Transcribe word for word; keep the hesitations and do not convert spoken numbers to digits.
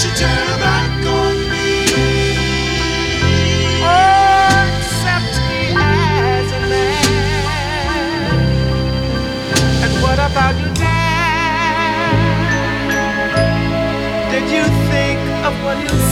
she turn her back on me? Oh, accept me as a man. And what about you, Dad? Did you think of what you